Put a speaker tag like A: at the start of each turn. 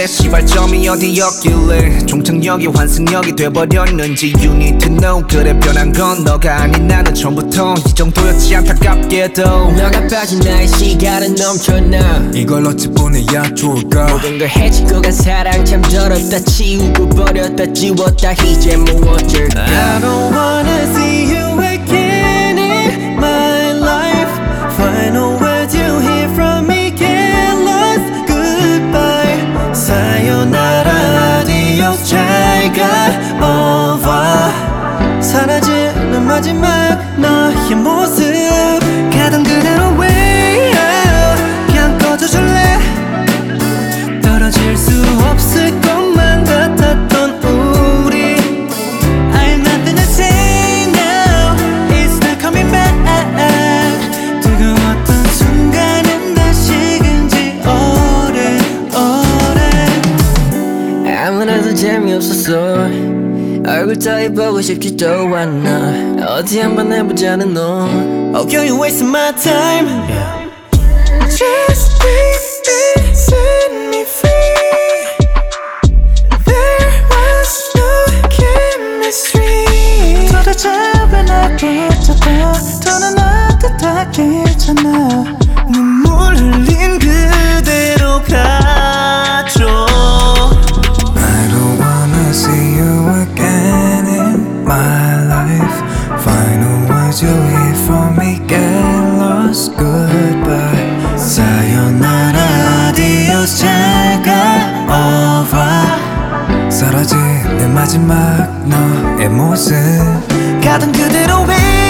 A: 내 시발점이 어디였길래 종착역이 환승역이 돼버렸는지 You need to know. 그래 변한 건 너가 아닌 나는 처음부터 이 정도였지 안타깝게도.
B: 너가 빠진 나의 시간은 넘쳐나.
C: 이걸 어찌 보내야 좋을까.
B: 모든 걸 해치고 간 사랑 참 더럽다. 치우고 버렸다 지웠다 이제 뭐 어쩔까.
D: I don't wanna see you again in my life. Final words you hear from me, get lost, goodbye. Sayonara, adios, 잘가, au revoir. 사라지는 마지막 너의 모습 가던 그대로 way out. 그냥 꺼져줄래. 떨어질 수 없을 것만 같았던 우리. I'm nothing to say now. It's not coming back. 뜨거웠던 순간은 다시금지 오래오래.
B: 아무래도 재미없었어. 얼굴 따위 보고 싶지도 않아. 어디 한번 해보자는 너.
D: Oh girl, you wasting my time. Just breathe in, set me free. There was no chemistry. 도대체 왜 날 붙잡아. 더는 따뜻하겠잖아. 눈물 흘린 그대로 가죠.
C: I don't wanna see you again in my life. Final words you hear from me, get lost, goodbye. Sayonara, adios, 잘가, au revoir. 사라진 내 마지막 너의 모습
D: 가던 그대로 왜